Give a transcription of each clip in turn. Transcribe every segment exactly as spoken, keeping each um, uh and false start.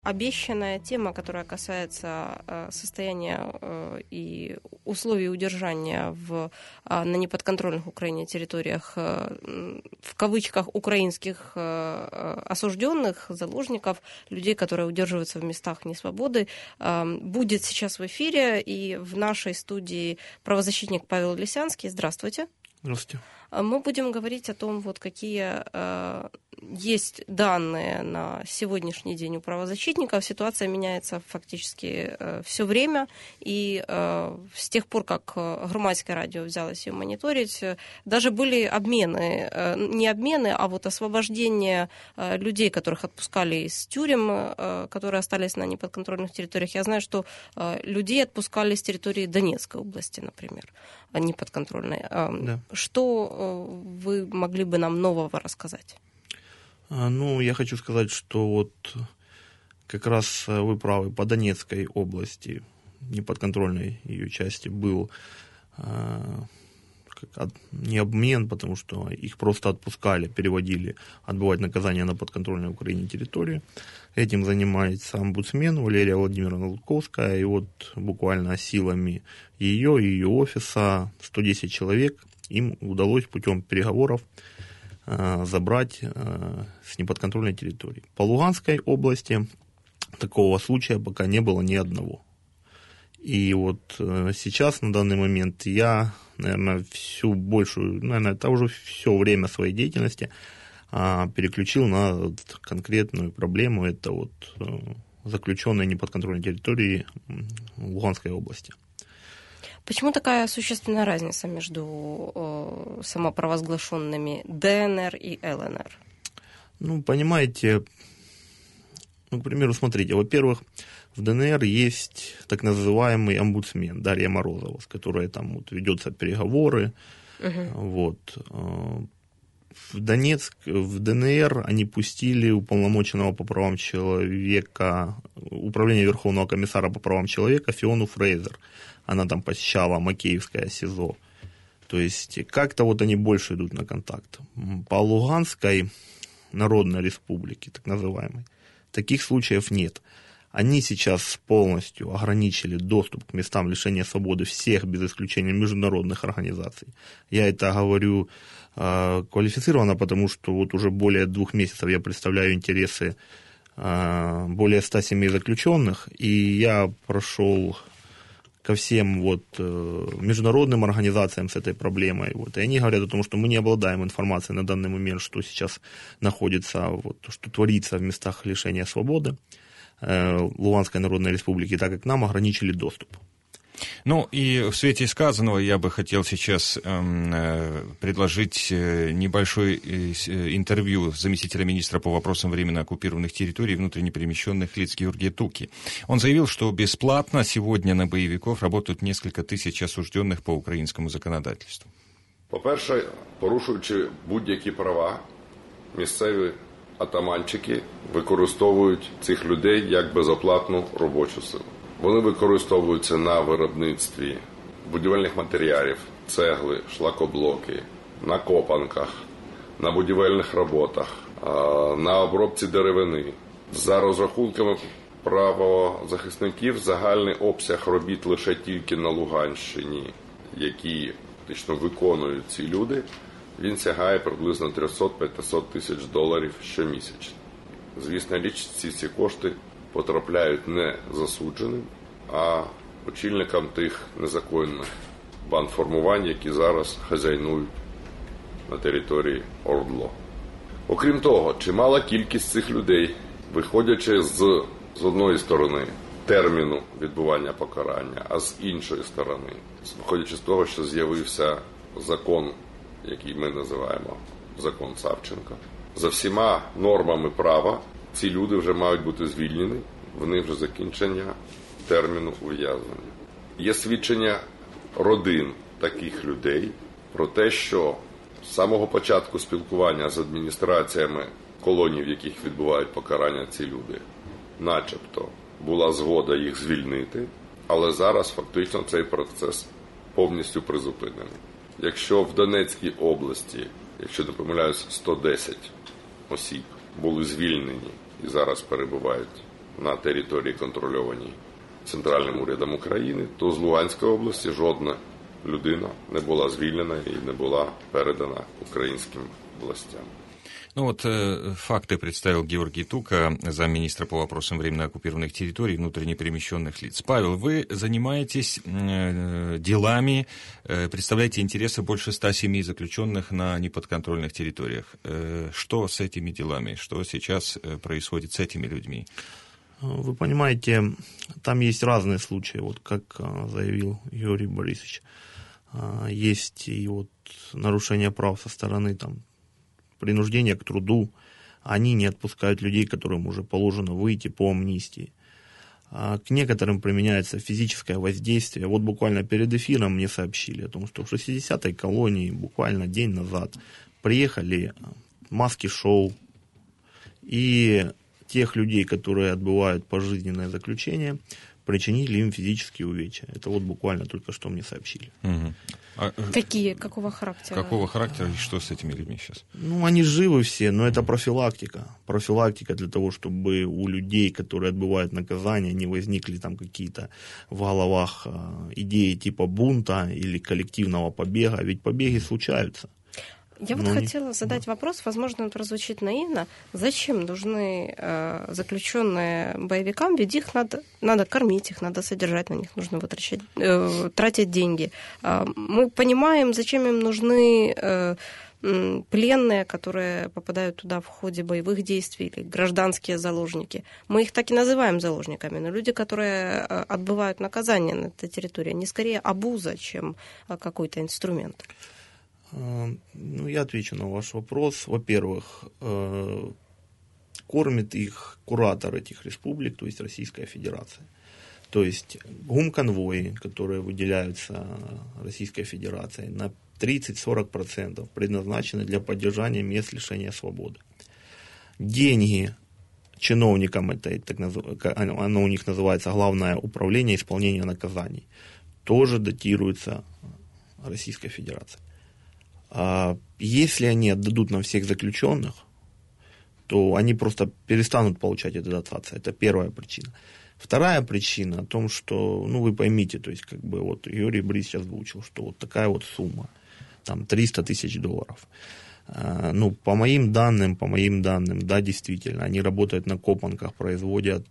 Обещанная тема, которая касается состояния и условий удержания в, на неподконтрольных Украине территориях, в кавычках, украинских осужденных, заложников, людей, которые удерживаются в местах несвободы, будет сейчас в эфире. И в нашей студии правозащитник Павел Лисянский. Здравствуйте. Здравствуйте. Мы будем говорить о том, вот какие э, есть данные на сегодняшний день у правозащитников. Ситуация меняется фактически э, все время, и э, с тех пор, как Громадське радио взялось ее мониторить, э, даже были обмены, э, не обмены, а вот освобождение э, людей, которых отпускали из тюрем, э, которые остались на неподконтрольных территориях. Я знаю, что э, людей отпускали с территории Донецкой области, например, неподконтрольной. Э, да. Что вы могли бы нам нового рассказать? Ну, я хочу сказать, что вот как раз вы правы, по Донецкой области, неподконтрольной ее части, был не обмен, потому что их просто отпускали, переводили отбывать наказание на подконтрольной Украине территории. Этим занимается омбудсмен Валерия Владимировна Лутковская, и вот буквально силами ее и ее офиса сто десять человек им удалось путем переговоров э, забрать э, с неподконтрольной территории. По Луганской области такого случая пока не было ни одного. И вот э, сейчас, на данный момент, я, наверное, всю большую, наверное, это уже все время своей деятельности э, переключил на вот конкретную проблему, это вот э, заключенные неподконтрольной территории Луганской области. Почему такая существенная разница между э, самопровозглашенными ДНР и ЛНР? Ну, понимаете, ну, к примеру, смотрите, во-первых, в ДНР есть так называемый омбудсмен Дарья Морозова, с которой там вот ведутся переговоры. Uh-huh. Вот. В Донецк, в ДНР они пустили уполномоченного по правам человека, управление Верховного комиссара по правам человека Фиону Фрейзер. Она там посещала Макеевское СИЗО. То есть как-то вот они больше идут на контакт. По Луганской Народной Республике, так называемой, таких случаев нет. Они сейчас полностью ограничили доступ к местам лишения свободы всех, без исключения международных организаций. Я это говорю э, квалифицированно, потому что вот уже более двух месяцев я представляю интересы э, более ста семей заключенных, и я прошел ко всем вот, э, международным организациям с этой проблемой. Вот, и они говорят о том, что мы не обладаем информацией на данный момент, что сейчас находится, вот, что творится в местах лишения свободы Луганской Народной Республики, так как нам ограничили доступ. Ну, и в свете сказанного я бы хотел сейчас э, предложить небольшое интервью заместителя министра по вопросам временно оккупированных территорий и внутренне перемещенных лиц Георгия Туки. Он заявил, что бесплатно сегодня на боевиков работают несколько тысяч осужденных по українському законодательству. По-перше, порушуючи будь-які права, місцеві атаманчики використовують цих людей як безоплатну робочу силу. Вони використовуються на виробництві будівельних матеріалів, цегли, шлакоблоки, на копанках, на будівельних роботах, на обробці деревини. За розрахунками правозахисників, загальний обсяг робіт лише тільки на Луганщині, які фактично виконують ці люди, він сягає приблизно триста-п'ятсот тисяч доларів щомісячно. Звісно річ, ці всі кошти потрапляють не засудженим, а очільникам тих незаконних бандформувань, які зараз хазяйнують на території ОРДЛО. Окрім того, чимала кількість цих людей, виходячи з, з одної сторони терміну відбування покарання, а з іншої сторони, виходячи з того, що з'явився закон, який ми називаємо закон Савченка, за всіма нормами права ці люди вже мають бути звільнені, в них вже закінчення терміну ув'язнення. Є свідчення родин таких людей про те, що з самого початку спілкування з адміністраціями колоній, в яких відбувають покарання ці люди, начебто була згода їх звільнити, але зараз фактично цей процес повністю призупинений. Якщо в Донецькій області, якщо не помиляюсь, сто десять осіб були звільнені і зараз перебувають на території, контрольованій центральним урядом України, то з Луганської області жодна людина не була звільнена і не була передана українським властям. Ну вот э, факты представил Георгий Тука, замминистра по вопросам временно оккупированных территорий, внутренне перемещенных лиц. Павел, вы занимаетесь э, делами, э, представляете интересы больше ста семи заключенных на неподконтрольных территориях. Э, что с этими делами? Что сейчас э, происходит с этими людьми? Вы понимаете, там есть разные случаи, вот как заявил Юрий Борисович. Есть и вот нарушение прав со стороны там, принуждение к труду, они не отпускают людей, которым уже положено выйти по амнистии. А к некоторым применяется физическое воздействие. Вот буквально перед эфиром мне сообщили о том, что в шестидесятой колонии буквально день назад приехали маски-шоу, и тех людей, которые отбывают пожизненное заключение, причинили им физические увечья. Это вот буквально только что мне сообщили. Угу. А, Какие? Какого характера? Какого характера и что с этими людьми сейчас? Ну, они живы все, но это профилактика. Профилактика для того, чтобы у людей, которые отбывают наказание, не возникли там какие-то в головах э, идеи типа бунта или коллективного побега. Ведь побеги случаются. Я вот Но хотела не... задать да. вопрос, возможно, он прозвучит наивно. Зачем нужны э, заключенные боевикам? Ведь их надо, надо кормить, их надо содержать, на них нужно вытрачать, э, тратить деньги. Э, мы понимаем, зачем им нужны э, э, пленные, которые попадают туда в ходе боевых действий, или гражданские заложники. Мы их так и называем заложниками, но люди, которые э, отбывают наказание на этой территории, они скорее обуза, чем э, какой-то инструмент. Ну, я отвечу на ваш вопрос. Во-первых, кормит их куратор этих республик, то есть Российская Федерация. То есть гумконвои, которые выделяются Российской Федерацией, на тридцать-сорок процентов предназначены для поддержания мест лишения свободы. Деньги чиновникам, это так называется, оно у них называется Главное управление исполнения наказаний, тоже датируется Российской Федерацией. Если они отдадут нам всех заключенных, то они просто перестанут получать эту дотацию. Это первая причина. Вторая причина о том, что, ну, вы поймите, то есть, как бы, вот Юрий Борисович озвучил, что вот такая вот сумма, там, триста тысяч долларов. Ну, по моим данным, по моим данным, да, действительно, они работают на копанках, производят,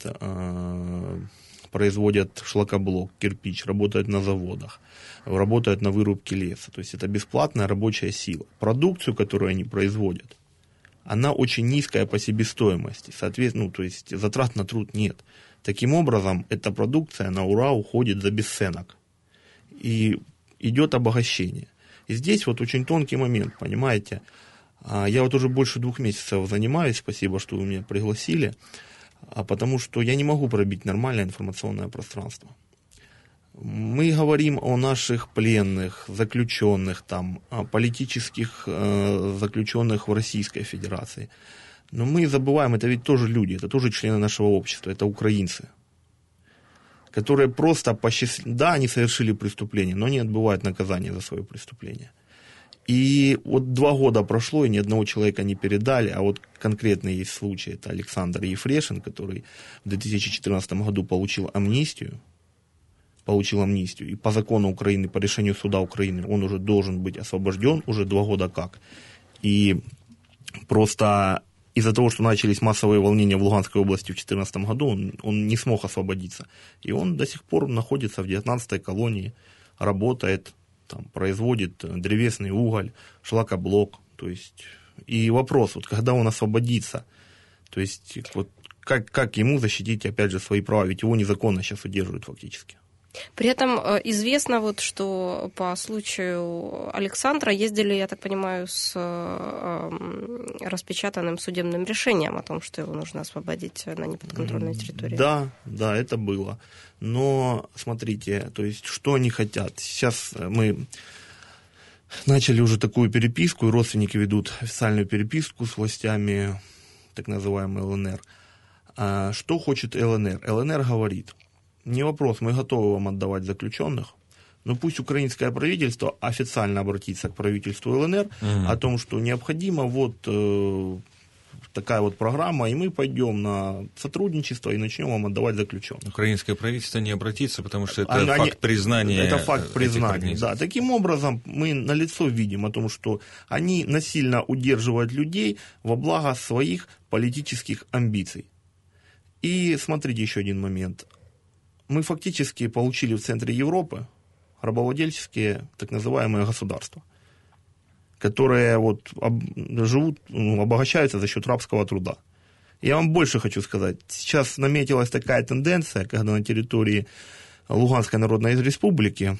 производят шлакоблок, кирпич, работают на заводах, работают на вырубке леса. То есть это бесплатная рабочая сила. Продукцию, которую они производят, она очень низкая по себестоимости. Соответственно, ну, то есть затрат на труд нет. Таким образом, эта продукция на ура уходит за бесценок. И идет обогащение. И здесь вот очень тонкий момент, понимаете. Я вот уже больше двух месяцев занимаюсь, спасибо, что вы меня пригласили, потому что я не могу пробить нормальное информационное пространство. Мы говорим о наших пленных, заключенных, там, о политических э, заключенных в Российской Федерации. Но мы забываем, это ведь тоже люди, это тоже члены нашего общества, это украинцы, которые просто по счаст... да, они совершили преступление, но не отбывают наказание за свое преступление. И вот два года прошло, и ни одного человека не передали, а вот конкретный есть случай, это Александр Ефрешин, который в две тысячи четырнадцатом году получил амнистию, получил амнистию, и по закону Украины, по решению суда Украины, он уже должен быть освобожден, уже два года как. И просто из-за того, что начались массовые волнения в Луганской области в две тысячи четырнадцатом году, он, он не смог освободиться. И он до сих пор находится в девятнадцатой колонии, работает, там, производит древесный уголь, шлакоблок. То есть, и вопрос, вот когда он освободится, то есть, вот, как, как ему защитить, опять же, свои права, ведь его незаконно сейчас удерживают фактически. При этом известно, вот, что по случаю Александра ездили, я так понимаю, с э, распечатанным судебным решением о том, что его нужно освободить на неподконтрольной территории. Да, да, это было. Но, смотрите, то есть, что они хотят? Сейчас мы начали уже такую переписку, и родственники ведут официальную переписку с властями так называемой ЛНР. А что хочет ЛНР? ЛНР говорит: не вопрос, мы готовы вам отдавать заключенных, но пусть украинское правительство официально обратится к правительству ЛНР mm-hmm. о том, что необходимо вот э, такая вот программа, и мы пойдем на сотрудничество и начнем вам отдавать заключенных. Украинское правительство не обратится, потому что это они, факт признания. Это факт признания, да. Таким образом, мы налицо видим о том, что они насильно удерживают людей во благо своих политических амбиций. И смотрите еще один момент. Мы фактически получили в центре Европы рабовладельческие так называемые государства, которые вот об, живут, ну, обогащаются за счет рабского труда. Я вам больше хочу сказать. Сейчас наметилась такая тенденция, когда на территории Луганской Народной Республики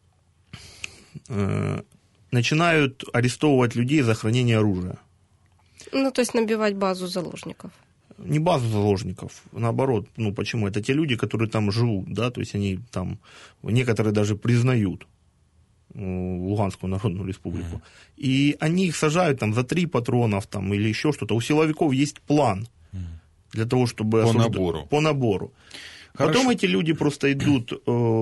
э, начинают арестовывать людей за хранение оружия. Ну, то есть набивать базу заложников. Не базу заложников, наоборот. Ну, почему? Это те люди, которые там живут, да, то есть они там, некоторые даже признают Луганскую Народную Республику. Mm-hmm. И они их сажают там за три патронов там, или еще что-то. У силовиков есть план mm-hmm. для того, чтобы... По осуждать, набору. По набору. Хорошо. Потом эти люди просто идут э,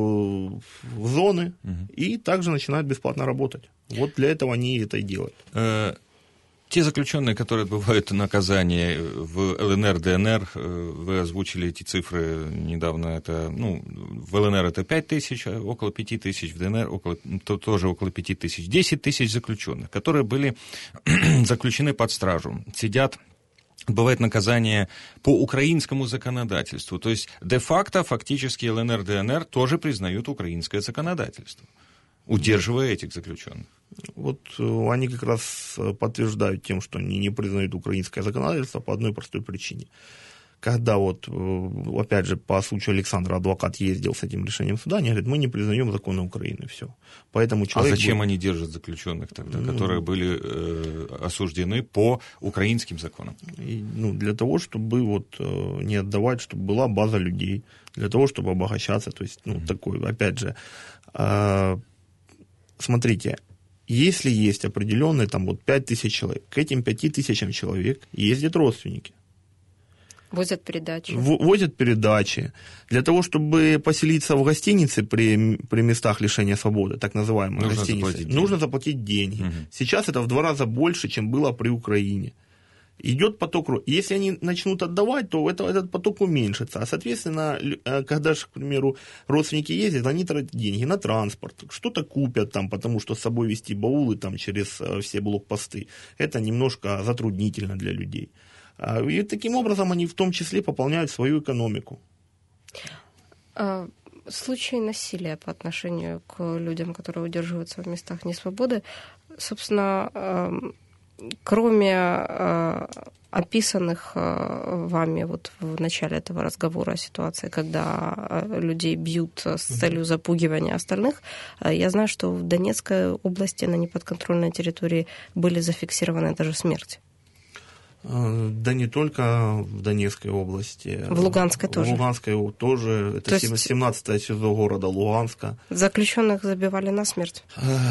в зоны mm-hmm. и также начинают бесплатно работать. Вот для этого они это и делают. Uh... Те заключенные, которые отбывают наказание в ЛНР, ДНР, вы озвучили эти цифры недавно, это, ну, в ЛНР это пять тысяч, около пяти тысяч, в ДНР около, то, тоже около пяти тысяч, десять тысяч заключенных, которые были заключены под стражу, сидят, отбывают наказание по украинскому законодательству, то есть де-факто фактически ЛНР, ДНР тоже признают украинское законодательство, удерживая этих заключенных. Вот они как раз подтверждают тем, что они не признают украинское законодательство по одной простой причине. Когда вот, опять же, по случаю Александра адвокат ездил с этим решением суда, они говорят, мы не признаем законы Украины, все. Поэтому человек... А зачем будет... они держат заключенных тогда, ну, которые были э, осуждены по украинским законам? И, ну, для того, чтобы вот не отдавать, чтобы была база людей, для того, чтобы обогащаться, то есть, ну, mm-hmm. такой, опять же, э, смотрите, если есть определенные там вот пять тысяч человек, к этим пяти тысячам человек ездят родственники. Возят передачи. В, возят передачи. Для того, чтобы поселиться в гостинице при, при местах лишения свободы, так называемые нужно гостиницы, заплатить нужно заплатить деньги. Угу. Сейчас это в два раза больше, чем было при Украине. Идет поток. Если они начнут отдавать, то это, этот поток уменьшится. А, соответственно, когда же, к примеру, родственники ездят, они тратят деньги на транспорт, что-то купят там, потому что с собой везти баулы там, через все блокпосты. Это немножко затруднительно для людей. И таким образом они в том числе пополняют свою экономику. Случаи насилия по отношению к людям, которые удерживаются в местах несвободы, собственно, кроме э, описанных э, вами вот в начале этого разговора ситуации, когда э, людей бьют с целью запугивания остальных, э, я знаю, что в Донецкой области на неподконтрольной территории были зафиксированы даже смерти. Да не только в Донецкой области. В Луганской тоже. В Луганской тоже. Это То семнадцатое СИЗО города Луганска. Заключенных забивали насмерть?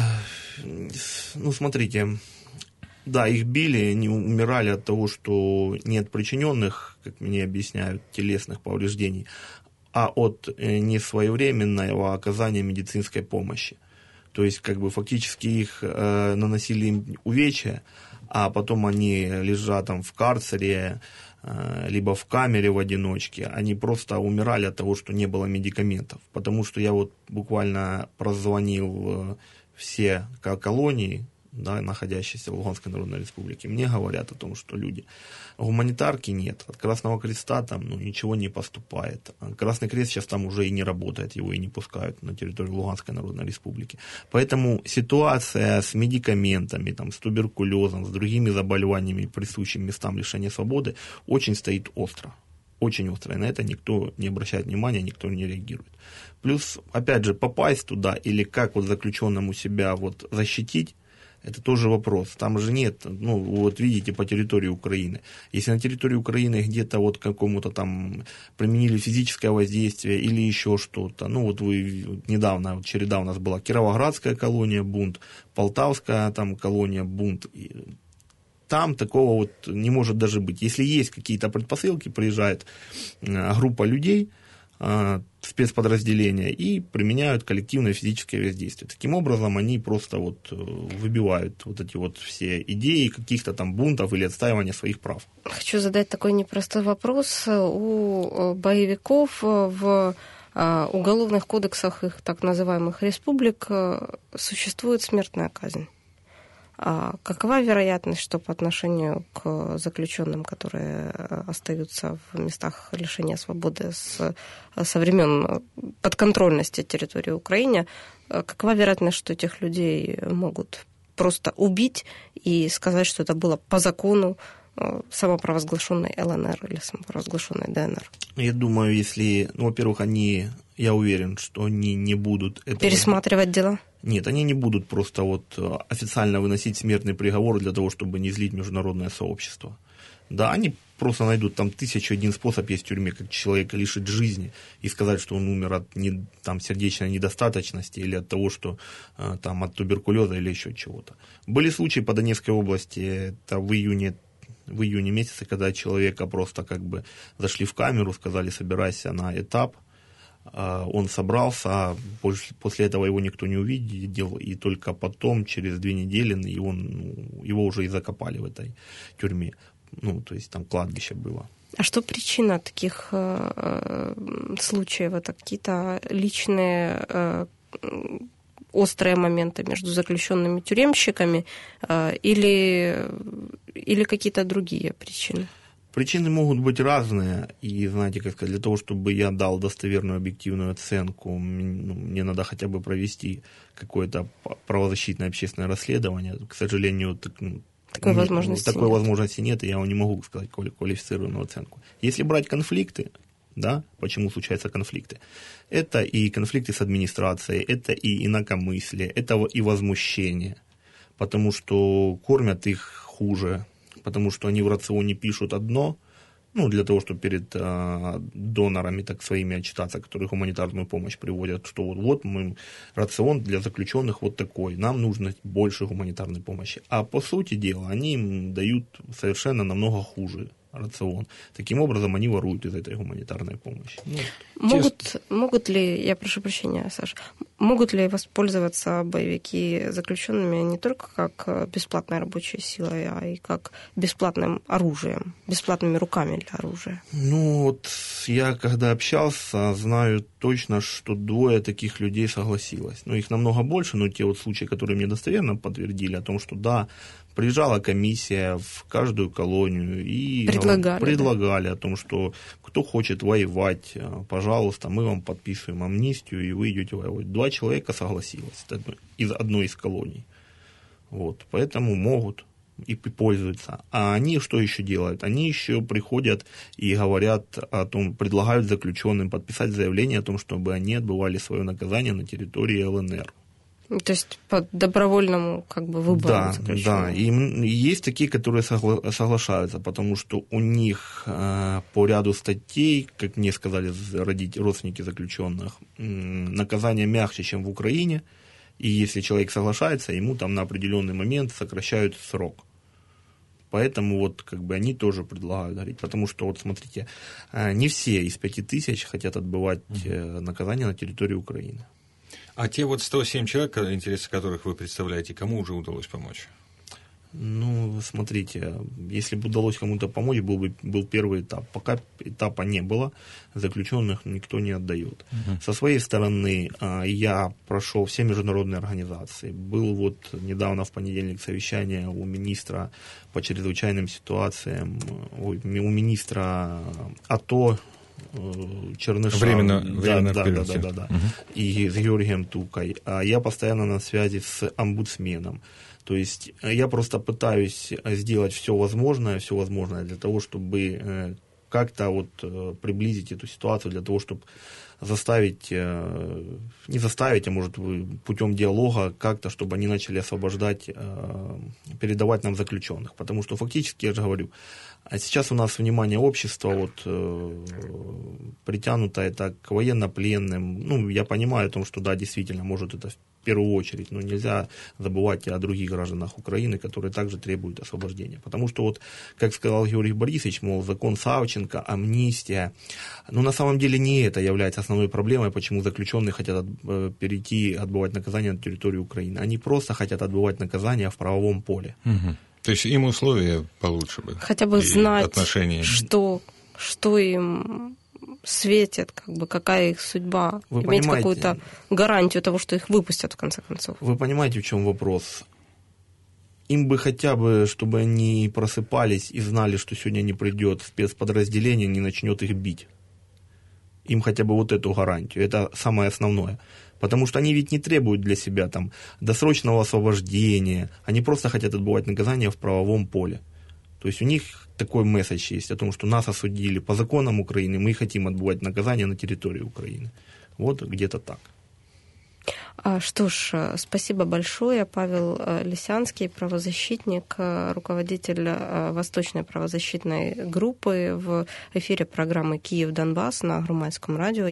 Ну, смотрите... Да, их били, они умирали от того, что нет причиненных, как мне объясняют, телесных повреждений, а от несвоевременного оказания медицинской помощи. То есть, как бы фактически их э, наносили им увечья, а потом они лежат там в карцере, э, либо в камере в одиночке, они просто умирали от того, что не было медикаментов. Потому что я вот буквально прозвонил в все колонии, да, находящиеся в Луганской Народной Республике, мне говорят о том, что люди, гуманитарки нет, от Красного Креста там ну, ничего не поступает. Красный Крест сейчас там уже и не работает, его и не пускают на территорию Луганской Народной Республики. Поэтому ситуация с медикаментами, там, с туберкулезом, с другими заболеваниями, присущими местам лишения свободы, очень стоит остро. Очень остро, и на это никто не обращает внимания, никто не реагирует. Плюс, опять же, попасть туда или как вот заключенному себя вот защитить, это тоже вопрос. Там же нет, ну, вот видите, по территории Украины. Если на территории Украины где-то вот какому-то там применили физическое воздействие или еще что-то, ну, вот вы недавно, вот череда у нас была Кировоградская колония, бунт, Полтавская там колония, бунт. Там такого вот не может даже быть. Если есть какие-то предпосылки, приезжает группа людей, спецподразделения и применяют коллективное физическое воздействие. Таким образом, они просто вот выбивают вот эти вот все идеи каких-то там бунтов или отстаивания своих прав. Хочу задать такой непростой вопрос. У боевиков в уголовных кодексах их так называемых республик существует смертная казнь. А какова вероятность, что по отношению к заключенным, которые остаются в местах лишения свободы с, со времен подконтрольности территории Украины, какова вероятность, что этих людей могут просто убить и сказать, что это было по закону самопровозглашенной ЛНР или самопровозглашенной ДНР? Я думаю, если, ну, во-первых, они, я уверен, что они не будут... этого... Пересматривать дела? Нет, они не будут просто вот официально выносить смертный приговор для того, чтобы не злить международное сообщество. Да, они просто найдут там тысячу один способ есть в тюрьме, как человека лишить жизни и сказать, что он умер от не, там, сердечной недостаточности или от того, что там, от туберкулеза или еще чего-то. Были случаи по Донецкой области, это в июне в июне месяце, когда человека просто как бы зашли в камеру, сказали, собирайся на этап, он собрался, после этого его никто не увидел, и только потом, через две недели, его, ну, его уже и закопали в этой тюрьме. Ну, то есть там кладбище было. А что причина таких э, случаев? Это какие-то личные э, острые моменты между заключенными тюремщиками э, или, или какие-то другие причины? Причины могут быть разные, и, знаете, как сказать, для того, чтобы я дал достоверную объективную оценку, ну, мне надо хотя бы провести какое-то правозащитное общественное расследование. К сожалению, так, ну, такой, возможности, такой нет. возможности нет, и я не могу сказать квалифицированную оценку. Если брать конфликты, да, почему случаются конфликты, это и конфликты с администрацией, это и инакомыслие, это и возмущение, потому что кормят их хуже, потому что они в рационе пишут одно, ну, для того, чтобы перед э, донорами так своими отчитаться, которые гуманитарную помощь приводят, что вот, вот мы, рацион для заключенных вот такой, нам нужно больше гуманитарной помощи. А по сути дела, они им дают совершенно намного хуже рацион. Таким образом, они воруют из этой гуманитарной помощи. Ну, могут, могут ли, я прошу прощения, Саша, могут ли воспользоваться боевики заключенными не только как бесплатной рабочей силой, а и как бесплатным оружием, бесплатными руками для оружия? Ну, вот я когда общался, знаю точно, что двое таких людей согласилось. Ну, их намного больше, но те вот случаи, которые мне достоверно подтвердили о том, что да, приезжала комиссия в каждую колонию и предлагали, предлагали да? о том, что кто хочет воевать, пожалуйста, мы вам подписываем амнистию, и вы идете воевать. Два человека согласилось из одной из колоний. Вот, поэтому могут и пользуются. А они что еще делают? Они еще приходят и говорят о том, предлагают заключенным подписать заявление о том, чтобы они отбывали свое наказание на территории ЛНР. То есть по добровольному как бы выбору. Да, да. И есть такие, которые согла- соглашаются, потому что у них э, по ряду статей, как мне сказали родители, родственники заключенных, э, наказание мягче, чем в Украине. И если человек соглашается, ему там на определенный момент сокращают срок. Поэтому вот как бы они тоже предлагают говорить, потому что вот смотрите, э, не все из пяти тысяч хотят отбывать э, наказание на территории Украины. А те вот сто семь человек, интересы которых вы представляете, кому уже удалось помочь? Ну, смотрите, если бы удалось кому-то помочь, был бы был первый этап. Пока этапа не было, заключенных никто не отдает. Угу. Со своей стороны, я прошел все международные организации. Был вот недавно в понедельник совещание у министра по чрезвычайным ситуациям, у министра АТО, Черныша. Временно, да, временно да, да, да, да, да. Угу. И с Георгием Тукой. А я постоянно на связи с омбудсменом. То есть я просто пытаюсь сделать все возможное, все возможное для того, чтобы как-то вот приблизить эту ситуацию, для того, чтобы заставить, не заставить, а может путем диалога как-то, чтобы они начали освобождать, передавать нам заключенных. Потому что фактически, я же говорю, а сейчас у нас внимание общества вот, э, притянуто это к военнопленным. Ну, я понимаю о том, что да, действительно, может это в первую очередь, но нельзя забывать и о других гражданах Украины, которые также требуют освобождения. Потому что, вот, как сказал Георгий Борисович, мол, закон Савченко Лещенко, амнистия. Но на самом деле не это является основной проблемой, почему заключенные хотят от, перейти, отбывать наказание на территории Украины. Они просто хотят отбывать наказание в правовом поле. Угу. То есть им условия получше бы. Хотя бы знать, отношения. Что, что им светит, как бы, какая их судьба. Вы Иметь понимаете, какую-то гарантию того, что их выпустят, в конце концов. Вы понимаете, в чем вопрос? Им бы хотя бы, чтобы они просыпались и знали, что сегодня не придет спецподразделение, не начнет их бить. Им хотя бы вот эту гарантию. Это самое основное. Потому что они ведь не требуют для себя там досрочного освобождения. Они просто хотят отбывать наказание в правовом поле. То есть у них такой месседж есть о том, что нас осудили по законам Украины, мы хотим отбывать наказание на территории Украины. Вот где-то так. Что ж, спасибо большое. Павел Лисянский, правозащитник, руководитель Восточной правозащитной группы, в эфире программы «Киев-Донбасс» на Громадском радио.